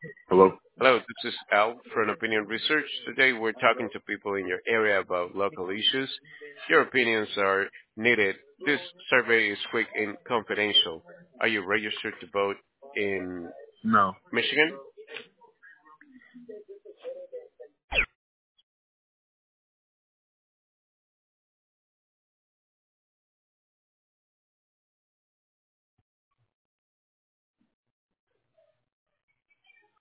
Hello? Hello, this is Al from Opinion Research. Today we're talking to people in your area about local issues. Your opinions are needed. This survey is quick and confidential. Are you registered to vote in No. Michigan?